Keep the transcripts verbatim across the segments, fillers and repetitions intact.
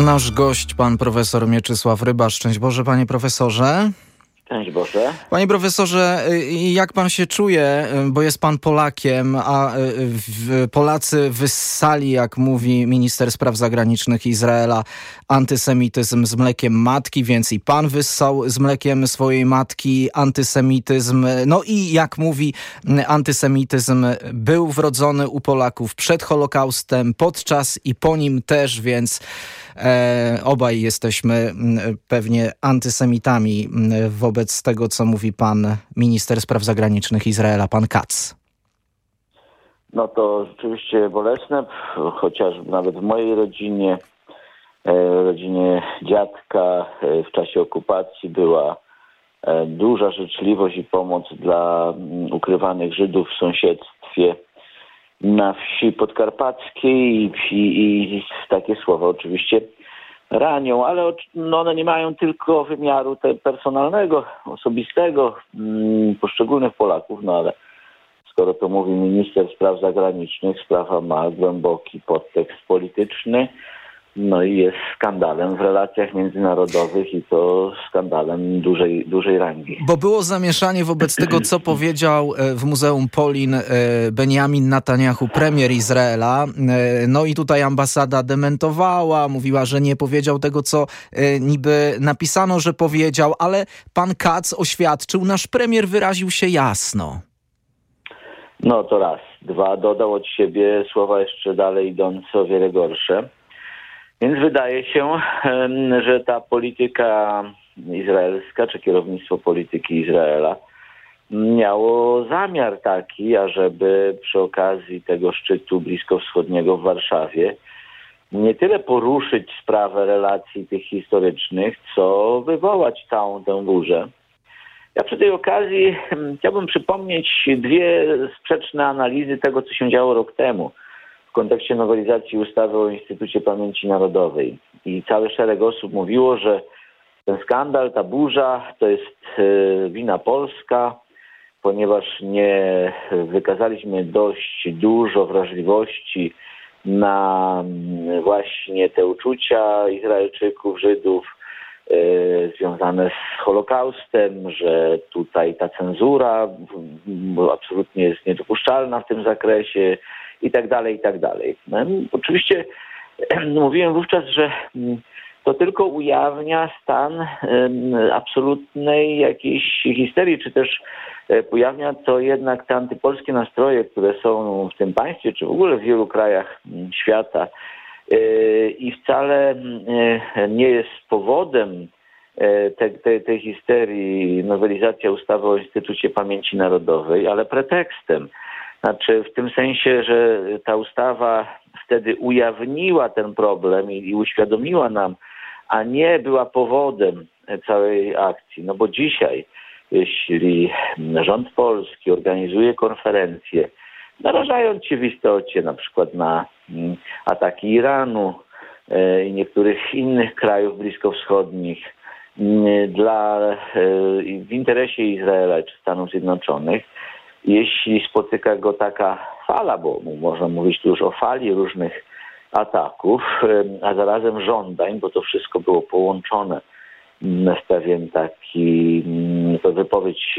Nasz gość, pan profesor Mieczysław Ryba. Szczęść Boże, panie profesorze. Szczęść Boże. Panie profesorze, jak pan się czuje, bo jest pan Polakiem, a Polacy wyssali, jak mówi minister spraw zagranicznych Izraela, antysemityzm z mlekiem matki, więc i pan wyssał z mlekiem swojej matki antysemityzm. No i jak mówi, antysemityzm był wrodzony u Polaków przed Holokaustem, podczas i po nim też, więc e, obaj jesteśmy pewnie antysemitami wobec tego, co mówi pan minister spraw zagranicznych Izraela, pan Katz. No to rzeczywiście bolesne, chociaż nawet w mojej rodzinie, rodzinie dziadka w czasie okupacji była duża życzliwość i pomoc dla ukrywanych Żydów w sąsiedztwie na wsi podkarpackiej i, i, i takie słowa oczywiście ranią, ale no one nie mają tylko wymiaru te personalnego, osobistego mm, poszczególnych Polaków, no ale skoro to mówi minister spraw zagranicznych, sprawa ma głęboki podtekst polityczny, no i jest skandalem w relacjach międzynarodowych i to skandalem dużej, dużej rangi. Bo było zamieszanie wobec tego, co powiedział w Muzeum Polin Benjamin Netanyahu, premier Izraela. No i tutaj ambasada dementowała, mówiła, że nie powiedział tego, co niby napisano, że powiedział, ale pan Katz oświadczył, nasz premier wyraził się jasno. No to raz. Dwa, dodał od siebie słowa jeszcze dalej idące, o wiele gorsze. Więc wydaje się, że ta polityka izraelska, czy kierownictwo polityki Izraela miało zamiar taki, ażeby przy okazji tego szczytu bliskowschodniego w Warszawie nie tyle poruszyć sprawę relacji tych historycznych, co wywołać całą tę burzę. Ja przy tej okazji chciałbym przypomnieć dwie sprzeczne analizy tego, co się działo rok temu w kontekście nowelizacji ustawy o Instytucie Pamięci Narodowej. I cały szereg osób mówiło, że ten skandal, ta burza to jest wina polska, ponieważ nie wykazaliśmy dość dużo wrażliwości na właśnie te uczucia Izraelczyków, Żydów związane z Holokaustem, że tutaj ta cenzura absolutnie jest niedopuszczalna w tym zakresie i tak dalej, i tak dalej. No, oczywiście mówiłem wówczas, że to tylko ujawnia stan absolutnej jakiejś histerii, czy też ujawnia to jednak te antypolskie nastroje, które są w tym państwie, czy w ogóle w wielu krajach świata. I wcale nie jest powodem tej, tej, tej histerii nowelizacja ustawy o Instytucie Pamięci Narodowej, ale pretekstem. Znaczy w tym sensie, że ta ustawa wtedy ujawniła ten problem i, i uświadomiła nam, a nie była powodem całej akcji. No bo dzisiaj, jeśli rząd polski organizuje konferencję, narażając się w istocie na przykład na ataki Iranu i niektórych innych krajów bliskowschodnich dla, w interesie Izraela czy Stanów Zjednoczonych, jeśli spotyka go taka fala, bo można mówić tu już o fali różnych ataków, a zarazem żądań, bo to wszystko było połączone w pewien taki, to wypowiedź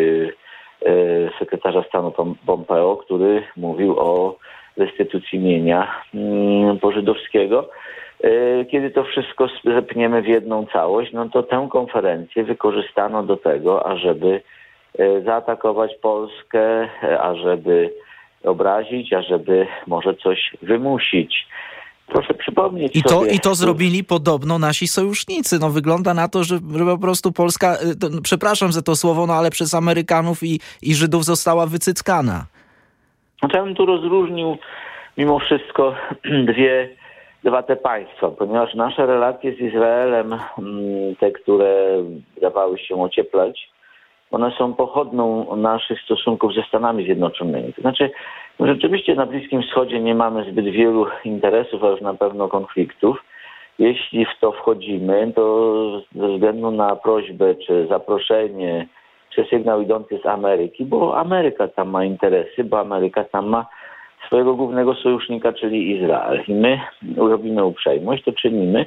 sekretarza stanu Pompeo, który mówił o restytucji mienia pożydowskiego. Kiedy to wszystko zepniemy w jedną całość, no to tę konferencję wykorzystano do tego, ażeby zaatakować Polskę, ażeby obrazić, ażeby może coś wymusić. Proszę przypomnieć I to, sobie... I to zrobili podobno nasi sojusznicy. No wygląda na to, że, że po prostu Polska, to, przepraszam za to słowo, no ale przez Amerykanów i, i Żydów została wycyckana. Ja bym tu rozróżnił mimo wszystko dwie, dwa te państwa, ponieważ nasze relacje z Izraelem, te, które dawały się ocieplać, one są pochodną naszych stosunków ze Stanami Zjednoczonymi. To znaczy, no rzeczywiście na Bliskim Wschodzie nie mamy zbyt wielu interesów, a już na pewno konfliktów. Jeśli w to wchodzimy, to ze względu na prośbę, czy zaproszenie, czy sygnał idący z Ameryki, bo Ameryka tam ma interesy, bo Ameryka tam ma swojego głównego sojusznika, czyli Izrael. I my robimy uprzejmość, to czynimy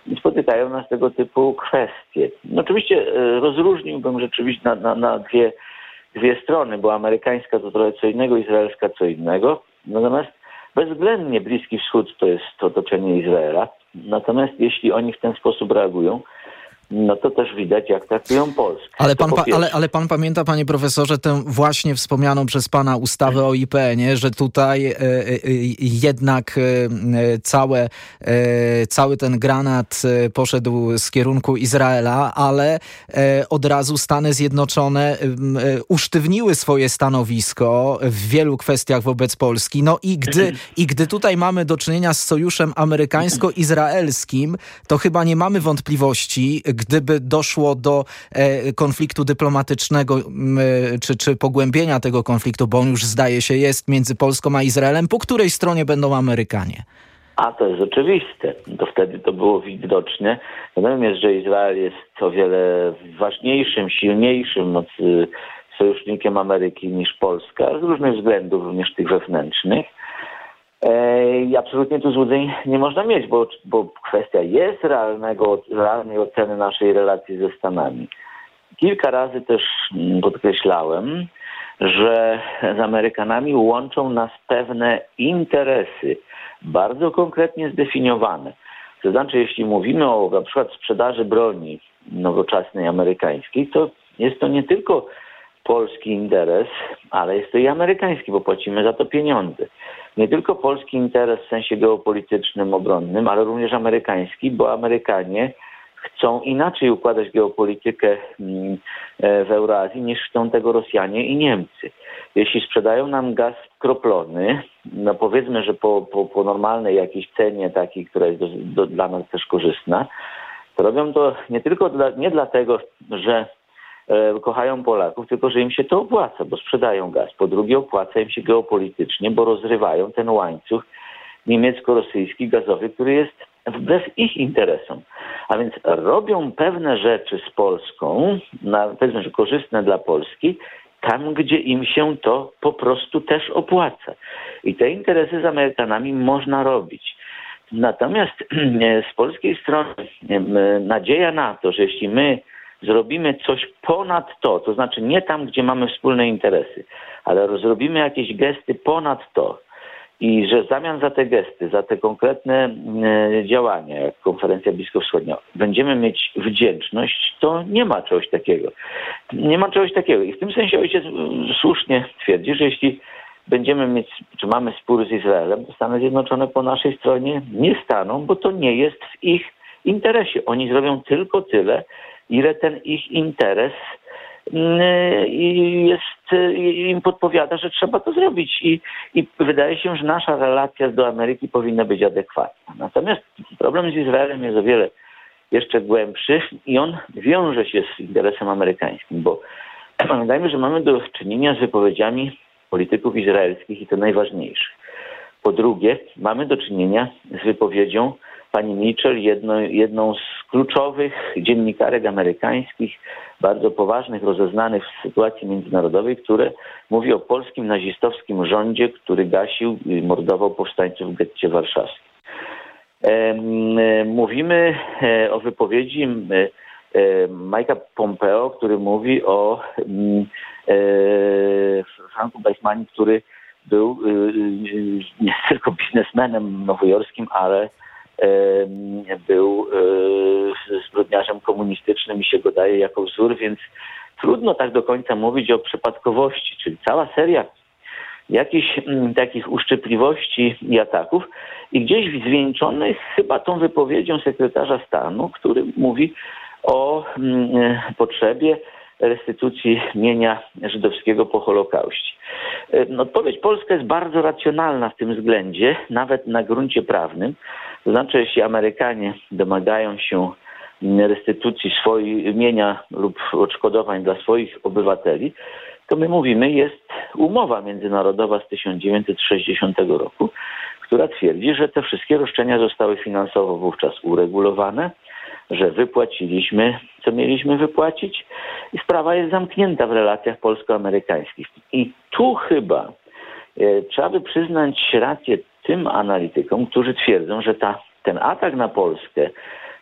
i spotykają nas tego typu kwestie. No oczywiście rozróżniłbym rzeczywiście na, na, na dwie, dwie strony, bo amerykańska to trochę co innego, izraelska co innego. Natomiast bezwzględnie Bliski Wschód to jest to otoczenie Izraela. Natomiast jeśli oni w ten sposób reagują, no to też widać, jak traktują Polskę. Ale pan, pa, ale, ale pan pamięta, panie profesorze, tę właśnie wspomnianą przez pana ustawę o I P N ie, że tutaj e, e, jednak e, całe, e, cały ten granat poszedł z kierunku Izraela, ale e, od razu Stany Zjednoczone e, usztywniły swoje stanowisko w wielu kwestiach wobec Polski. No i gdy, i gdy tutaj mamy do czynienia z sojuszem amerykańsko-izraelskim, to chyba nie mamy wątpliwości, gdyby doszło do e, konfliktu dyplomatycznego m, czy, czy pogłębienia tego konfliktu, bo on już zdaje się jest między Polską a Izraelem, po której stronie będą Amerykanie? A to jest oczywiste. To wtedy to było widoczne. Natomiast, że Izrael jest o wiele ważniejszym, silniejszym sojusznikiem Ameryki niż Polska, z różnych względów, również tych wewnętrznych. I absolutnie tu złudzeń nie można mieć, bo, bo kwestia jest realnego, realnej oceny naszej relacji ze Stanami. Kilka razy też podkreślałem, że z Amerykanami łączą nas pewne interesy, bardzo konkretnie zdefiniowane. To znaczy, jeśli mówimy o na przykład sprzedaży broni nowoczesnej amerykańskiej, to jest to nie tylko polski interes, ale jest to i amerykański, bo płacimy za to pieniądze. Nie tylko polski interes w sensie geopolitycznym, obronnym, ale również amerykański, bo Amerykanie chcą inaczej układać geopolitykę w Eurazji niż chcą tego Rosjanie i Niemcy. Jeśli sprzedają nam gaz skroplony, no powiedzmy, że po, po, po normalnej jakiejś cenie takiej, która jest do, do, dla nas też korzystna, to robią to nie tylko dla, nie dlatego, że kochają Polaków, tylko że im się to opłaca, bo sprzedają gaz. Po drugie, opłaca im się geopolitycznie, bo rozrywają ten łańcuch niemiecko-rosyjski gazowy, który jest wbrew ich interesom. A więc robią pewne rzeczy z Polską, na, powiedzmy, że korzystne dla Polski, tam, gdzie im się to po prostu też opłaca. I te interesy z Amerykanami można robić. Natomiast z polskiej strony nadzieja na to, że jeśli my zrobimy coś ponad to, to znaczy nie tam, gdzie mamy wspólne interesy, ale zrobimy jakieś gesty ponad to i że w zamian za te gesty, za te konkretne e, działania, jak konferencja bliskowschodnia, będziemy mieć wdzięczność, to nie ma czegoś takiego. Nie ma czegoś takiego. I w tym sensie ojciec słusznie twierdzi, że jeśli będziemy mieć, czy mamy spór z Izraelem, to Stany Zjednoczone po naszej stronie nie staną, bo to nie jest w ich interesie. Oni zrobią tylko tyle, ile ten ich interes jest, im podpowiada, że trzeba to zrobić. I, I wydaje się, że nasza relacja do Ameryki powinna być adekwatna. Natomiast problem z Izraelem jest o wiele jeszcze głębszy i on wiąże się z interesem amerykańskim, bo pamiętajmy, że mamy do czynienia z wypowiedziami polityków izraelskich i to najważniejsze. Po drugie, mamy do czynienia z wypowiedzią pani Mitchell, jedno, jedną z kluczowych dziennikarek amerykańskich, bardzo poważnych, rozeznanych w sytuacji międzynarodowej, które mówi o polskim nazistowskim rządzie, który gasił i mordował powstańców w getcie warszawskim. Mówimy o wypowiedzi Mike'a Pompeo, który mówi o Franku Weissmanie, który był nie tylko biznesmenem nowojorskim, ale był zbrodniarzem komunistycznym i się go daje jako wzór, więc trudno tak do końca mówić o przypadkowości, czyli cała seria jakichś m, takich uszczypliwości i ataków i gdzieś zwieńczonych chyba tą wypowiedzią sekretarza stanu, który mówi o m, potrzebie restytucji mienia żydowskiego po Holokauście. Odpowiedź polska jest bardzo racjonalna w tym względzie, nawet na gruncie prawnym. To znaczy, jeśli Amerykanie domagają się restytucji swojego mienia lub odszkodowań dla swoich obywateli, to my mówimy, jest umowa międzynarodowa z tysiąc dziewięćset sześćdziesiątego roku, która twierdzi, że te wszystkie roszczenia zostały finansowo wówczas uregulowane, że wypłaciliśmy, co mieliśmy wypłacić i sprawa jest zamknięta w relacjach polsko-amerykańskich. I tu chyba e, trzeba by przyznać rację tym analitykom, którzy twierdzą, że ta, ten atak na Polskę, czyli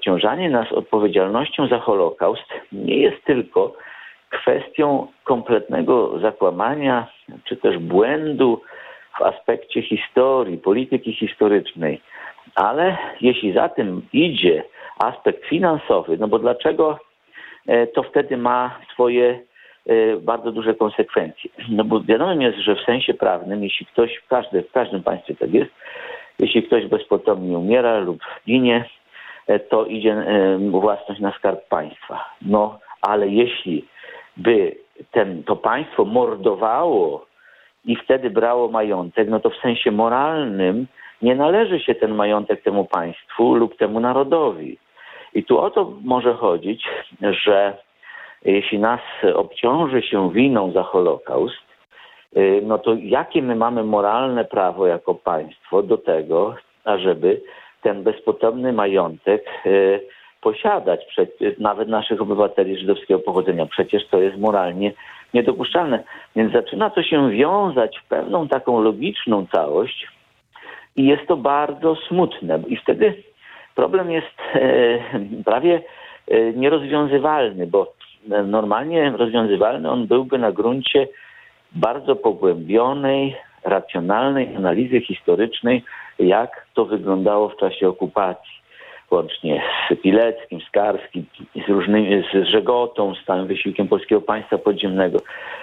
obciążanie nas odpowiedzialnością za Holokaust nie jest tylko kwestią kompletnego zakłamania czy też błędu w aspekcie historii, polityki historycznej, ale jeśli za tym idzie aspekt finansowy, no bo dlaczego to wtedy ma swoje bardzo duże konsekwencje? No bo wiadomo jest, że w sensie prawnym, jeśli ktoś, w, każdy, w każdym państwie tak jest, jeśli ktoś bezpotomnie umiera lub ginie, to idzie własność na skarb państwa. No ale jeśli by ten, to państwo mordowało i wtedy brało majątek, no to w sensie moralnym nie należy się ten majątek temu państwu lub temu narodowi. I tu o to może chodzić, że jeśli nas obciąży się winą za Holokaust, no to jakie my mamy moralne prawo jako państwo do tego, ażeby ten bezpotomny majątek posiadać nawet naszych obywateli żydowskiego pochodzenia. Przecież to jest moralnie niedopuszczalne. Więc zaczyna to się wiązać w pewną taką logiczną całość i jest to bardzo smutne. I wtedy problem jest prawie nierozwiązywalny, bo normalnie rozwiązywalny on byłby na gruncie bardzo pogłębionej, racjonalnej analizy historycznej, jak to wyglądało w czasie okupacji. Łącznie z Pileckim, z Karskim, z, różnymi, z Żegotą, z całym wysiłkiem Polskiego Państwa Podziemnego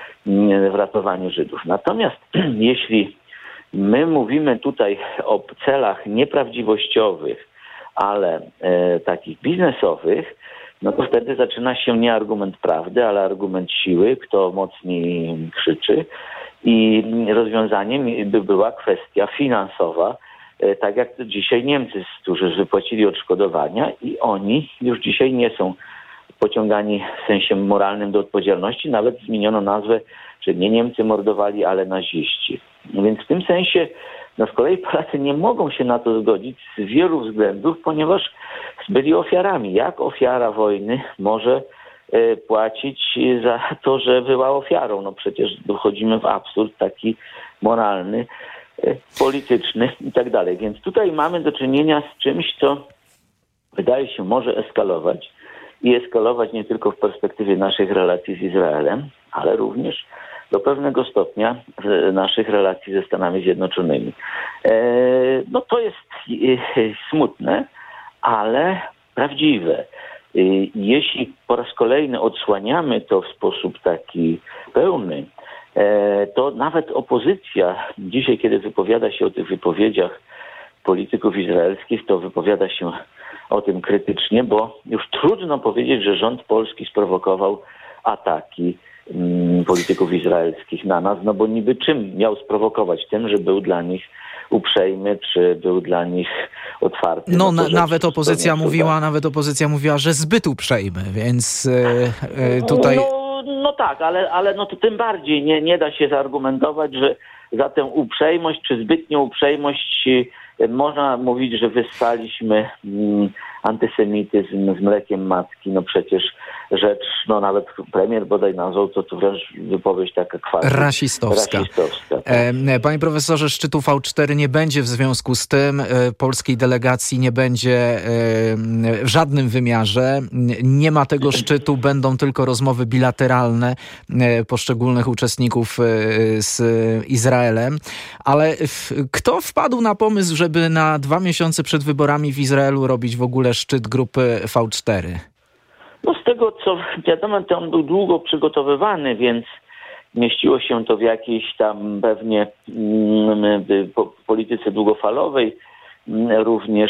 w ratowaniu Żydów. Natomiast jeśli my mówimy tutaj o celach nieprawdziwościowych, ale e, takich biznesowych, no to wtedy zaczyna się nie argument prawdy, ale argument siły, kto mocniej krzyczy. I rozwiązaniem by była kwestia finansowa, tak jak dzisiaj Niemcy, którzy wypłacili odszkodowania i oni już dzisiaj nie są pociągani w sensie moralnym do odpowiedzialności. Nawet zmieniono nazwę, że nie Niemcy mordowali, ale naziści. Więc w tym sensie no z kolei Polacy nie mogą się na to zgodzić z wielu względów, ponieważ byli ofiarami. Jak ofiara wojny może y, płacić za to, że była ofiarą? No przecież dochodzimy w absurd taki moralny, y, polityczny i tak dalej. Więc tutaj mamy do czynienia z czymś, co wydaje się może eskalować i eskalować nie tylko w perspektywie naszych relacji z Izraelem, ale również do pewnego stopnia naszych relacji ze Stanami Zjednoczonymi. No to jest smutne, ale prawdziwe. Jeśli po raz kolejny odsłaniamy to w sposób taki pełny, to nawet opozycja dzisiaj, kiedy wypowiada się o tych wypowiedziach polityków izraelskich, to wypowiada się o tym krytycznie, bo już trudno powiedzieć, że rząd polski sprowokował ataki polityków izraelskich na nas, no bo niby czym miał sprowokować? Tym, że był dla nich uprzejmy, czy był dla nich otwarty. No, no na, nawet opozycja mówiła, nawet opozycja mówiła, że zbyt uprzejmy, więc yy, tutaj... No, no tak, ale, ale no to tym bardziej nie, nie da się zaargumentować, że za tę uprzejmość, czy zbytnią uprzejmość można mówić, że wyssaliśmy mm, antysemityzm z mlekiem matki. No przecież rzecz, no nawet premier bodaj nazwał to, to wręcz wypowiedź taka kwasu. Rasistowska. Rasistowska tak. e, panie profesorze, szczytu V cztery nie będzie w związku z tym. E, polskiej delegacji nie będzie e, w żadnym wymiarze. Nie ma tego szczytu, będą tylko rozmowy bilateralne e, poszczególnych uczestników e, z Izraelem. Ale w, kto wpadł na pomysł, żeby na dwa miesiące przed wyborami w Izraelu robić w ogóle szczyt grupy V cztery? No z tego, co wiadomo, to on był długo przygotowywany, więc mieściło się to w jakiejś tam pewnie mm, po, polityce długofalowej, również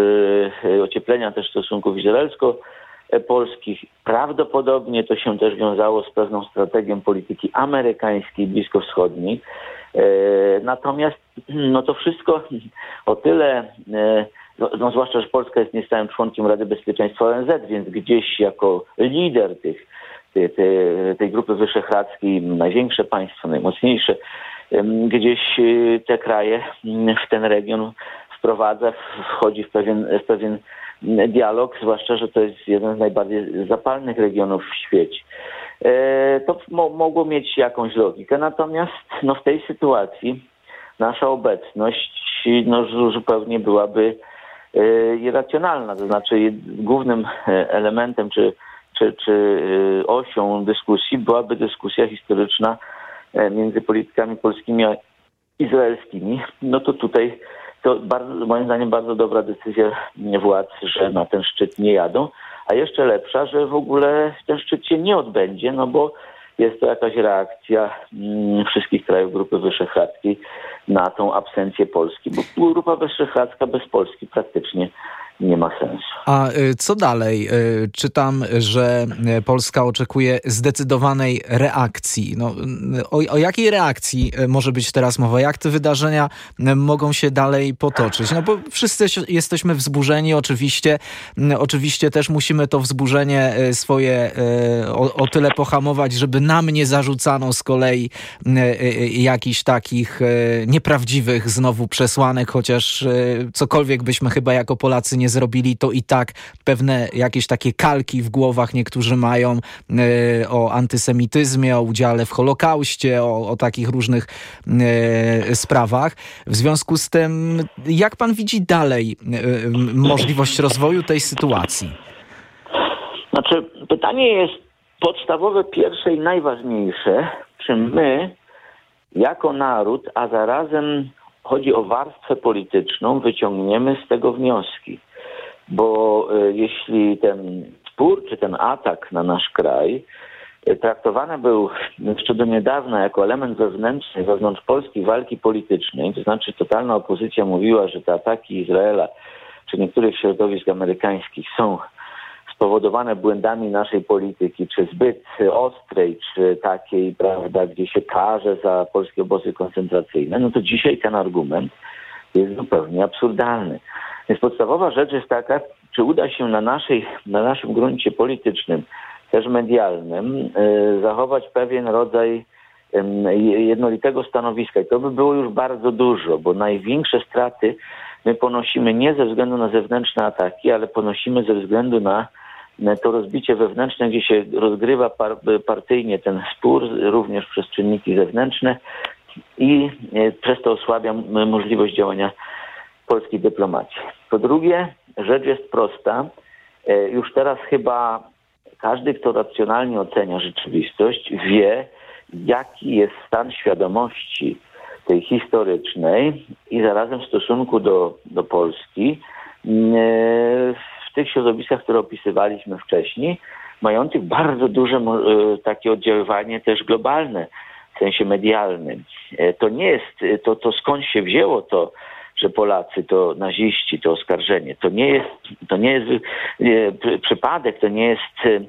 y, ocieplenia też stosunków izraelsko-polskich. Prawdopodobnie to się też wiązało z pewną strategią polityki amerykańskiej, bliskowschodniej. Y, natomiast no to wszystko o tyle... Y, No, no zwłaszcza, że Polska jest niestałym członkiem Rady Bezpieczeństwa O N Z, więc gdzieś jako lider tych, tej, tej, tej grupy wyszehradzkiej, największe państwo, najmocniejsze, gdzieś te kraje w ten region wprowadza, wchodzi w pewien, w pewien dialog, zwłaszcza, że to jest jeden z najbardziej zapalnych regionów w świecie. To mo- mogło mieć jakąś logikę, natomiast no, w tej sytuacji nasza obecność no, zupełnie byłaby irracjonalna, to znaczy głównym elementem czy, czy, czy osią dyskusji byłaby dyskusja historyczna między politykami polskimi a izraelskimi. No to tutaj to bardzo, moim zdaniem bardzo dobra decyzja władz, że na ten szczyt nie jadą, a jeszcze lepsza, że w ogóle ten szczyt się nie odbędzie, no bo jest to jakaś reakcja mm, wszystkich krajów Grupy Wyszehradzkiej na tą absencję Polski, bo Grupa Wyszehradzka bez Polski praktycznie nie ma sensu. A co dalej? Czytam, że Polska oczekuje zdecydowanej reakcji. No, o, o jakiej reakcji może być teraz mowa? Jak te wydarzenia mogą się dalej potoczyć? No bo wszyscy jesteśmy wzburzeni, oczywiście. Oczywiście też musimy to wzburzenie swoje o, o tyle pohamować, żeby nam nie zarzucano z kolei jakichś takich nieprawdziwych znowu przesłanek, chociaż cokolwiek byśmy chyba jako Polacy nie zrobili, to i tak pewne jakieś takie kalki w głowach niektórzy mają y, o antysemityzmie, o udziale w Holokauście, o, o takich różnych y, sprawach. W związku z tym, jak pan widzi dalej y, możliwość rozwoju tej sytuacji? Znaczy, pytanie jest podstawowe, pierwsze i najważniejsze. Czy my, jako naród, a zarazem chodzi o warstwę polityczną, wyciągniemy z tego wnioski? Bo y, jeśli ten spór czy ten atak na nasz kraj y, traktowany był jeszcze do niedawna jako element wewnętrzny, wewnątrz polskiej walki politycznej, to znaczy totalna opozycja mówiła, że te ataki Izraela czy niektórych środowisk amerykańskich są spowodowane błędami naszej polityki, czy zbyt ostrej, czy takiej, prawda, gdzie się karze za polskie obozy koncentracyjne, no to dzisiaj ten argument jest zupełnie absurdalny. Więc podstawowa rzecz jest taka, czy uda się na, naszej, na naszym gruncie politycznym, też medialnym, yy, zachować pewien rodzaj yy, jednolitego stanowiska. I to by było już bardzo dużo, bo największe straty my ponosimy nie ze względu na zewnętrzne ataki, ale ponosimy ze względu na to rozbicie wewnętrzne, gdzie się rozgrywa par, partyjnie ten spór, również przez czynniki zewnętrzne i przez to osłabia możliwość działania polskiej dyplomacji. Po drugie, rzecz jest prosta. Już teraz chyba każdy, kto racjonalnie ocenia rzeczywistość, wie, jaki jest stan świadomości tej historycznej i zarazem w stosunku do, do Polski w tych środowiskach, które opisywaliśmy wcześniej, mających bardzo duże takie oddziaływanie też globalne, w sensie medialnym. To nie jest, to, to skąd się wzięło to, że Polacy to naziści, to oskarżenie. To nie jest, to nie jest e, przypadek, to nie jest e,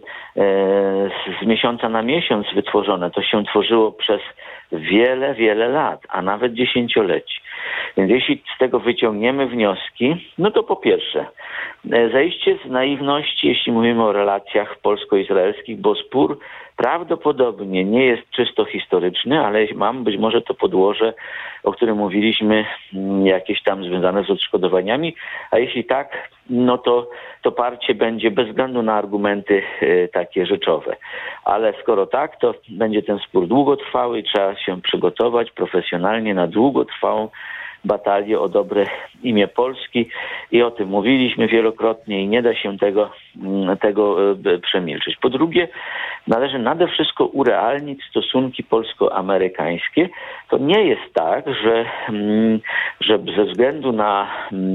z miesiąca na miesiąc wytworzone. To się tworzyło przez wiele, wiele lat, a nawet dziesięcioleci. Więc jeśli z tego wyciągniemy wnioski, no to po pierwsze, e, zejście z naiwności, jeśli mówimy o relacjach polsko-izraelskich, bo spór prawdopodobnie nie jest czysto historyczny, ale mam być może to podłoże, o którym mówiliśmy, jakieś tam związane z odszkodowaniami, a jeśli tak, no to to parcie będzie bez względu na argumenty y, takie rzeczowe. Ale skoro tak, to będzie ten spór długotrwały i trzeba się przygotować profesjonalnie na długotrwałą batalię o dobre imię Polski i o tym mówiliśmy wielokrotnie i nie da się tego, tego przemilczeć. Po drugie, należy nade wszystko urealnić stosunki polsko-amerykańskie. To nie jest tak, że, że ze względu na,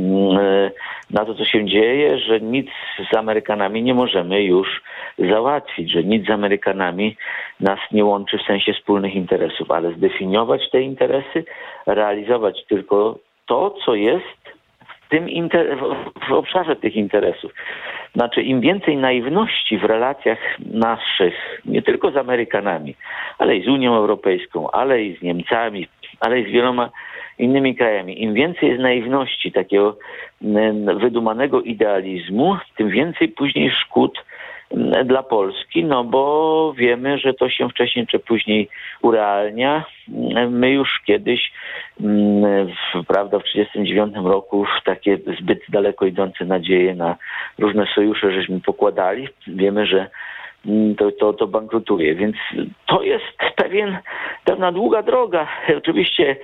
na to, co się dzieje, że nic z Amerykanami nie możemy już załatwić, że nic z Amerykanami nas nie łączy w sensie wspólnych interesów, ale zdefiniować te interesy, realizować tylko to, co jest w tym inter- w obszarze tych interesów. Znaczy, im więcej naiwności w relacjach naszych, nie tylko z Amerykanami, ale i z Unią Europejską, ale i z Niemcami, ale i z wieloma innymi krajami, im więcej jest naiwności, takiego wydumanego idealizmu, tym więcej później szkód dla Polski, no bo wiemy, że to się wcześniej czy później urealnia. My już kiedyś, w, prawda, w trzydziestym dziewiątym roku takie zbyt daleko idące nadzieje na różne sojusze żeśmy pokładali. Wiemy, że to, to, to bankrutuje, więc to jest pewien, pewna długa droga. Oczywiście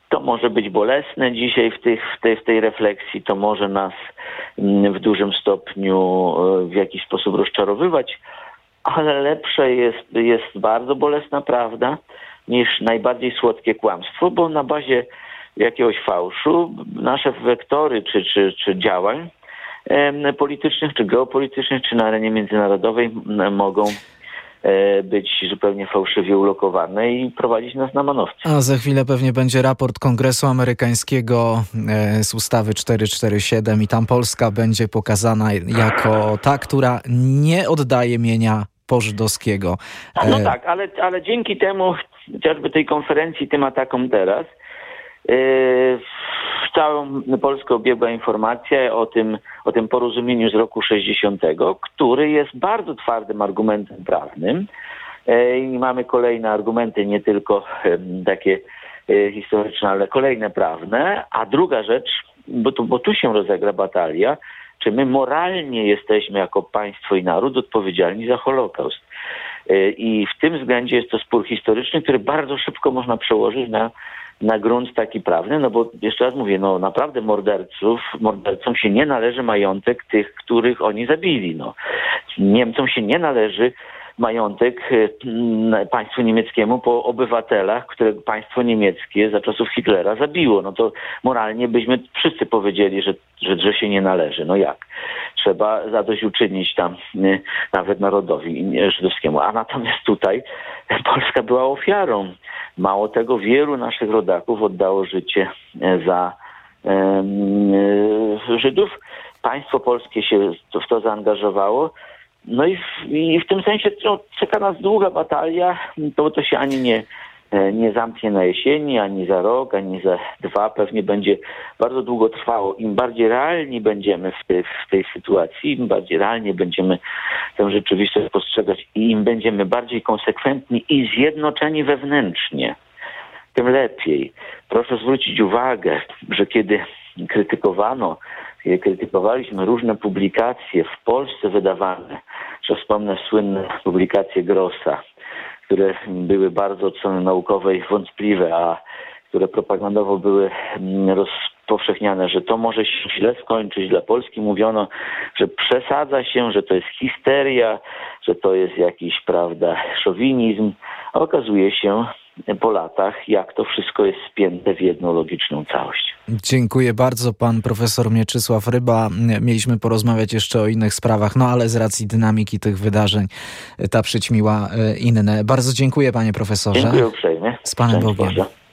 To może być bolesne dzisiaj w, tych, w, tej, w tej refleksji, to może nas w dużym stopniu w jakiś sposób rozczarowywać, ale lepsze jest, jest bardzo bolesna prawda niż najbardziej słodkie kłamstwo, bo na bazie jakiegoś fałszu nasze wektory czy, czy, czy działań politycznych, czy geopolitycznych, czy na arenie międzynarodowej mogą być zupełnie fałszywie ulokowane i prowadzić nas na manowce. A za chwilę pewnie będzie raport Kongresu Amerykańskiego z ustawy czterysta czterdzieści siedem i tam Polska będzie pokazana jako ta, która nie oddaje mienia pożydowskiego. No tak, ale, ale dzięki temu, chociażby tej konferencji, tym atakom teraz, w całą Polskę obiegła informacja o tym, o tym porozumieniu z roku sześćdziesiątego, który jest bardzo twardym argumentem prawnym i mamy kolejne argumenty, nie tylko takie historyczne, ale kolejne prawne. A druga rzecz, bo tu, bo tu się rozegra batalia, czy my moralnie jesteśmy jako państwo i naród odpowiedzialni za Holokaust. I w tym względzie jest to spór historyczny, który bardzo szybko można przełożyć na na grunt taki prawny, no bo jeszcze raz mówię, no naprawdę morderców, mordercom się nie należy majątek tych, których oni zabili, no. Niemcom się nie należy majątek państwu niemieckiemu po obywatelach, które państwo niemieckie za czasów Hitlera zabiło. No to moralnie byśmy wszyscy powiedzieli, że, że, że się nie należy. No jak? Trzeba zadośćuczynić tam nawet narodowi żydowskiemu. A natomiast tutaj Polska była ofiarą. Mało tego, wielu naszych rodaków oddało życie za um, Żydów. Państwo polskie się w to zaangażowało. No i w, i w tym sensie no, czeka nas długa batalia, to, to się ani nie, nie zamknie na jesieni, ani za rok, ani za dwa. Pewnie będzie bardzo długo trwało. Im bardziej realni będziemy w tej, w tej sytuacji, im bardziej realnie będziemy tę rzeczywistość postrzegać i im będziemy bardziej konsekwentni i zjednoczeni wewnętrznie, tym lepiej. Proszę zwrócić uwagę, że kiedy krytykowano, kiedy krytykowaliśmy różne publikacje w Polsce wydawane, że wspomnę słynne publikacje Grossa, które były bardzo od strony naukowej wątpliwe, a które propagandowo były rozpowszechniane, że to może się źle skończyć dla Polski. Mówiono, że przesadza się, że to jest histeria, że to jest jakiś, prawda, szowinizm, a okazuje się po latach, jak to wszystko jest spięte w jedną logiczną całość. Dziękuję bardzo. Pan profesor Mieczysław Ryba. Mieliśmy porozmawiać jeszcze o innych sprawach, no ale z racji dynamiki tych wydarzeń ta przyćmiła inne. Bardzo dziękuję, panie profesorze. Dziękuję uprzejmie. Z panem Bogiem.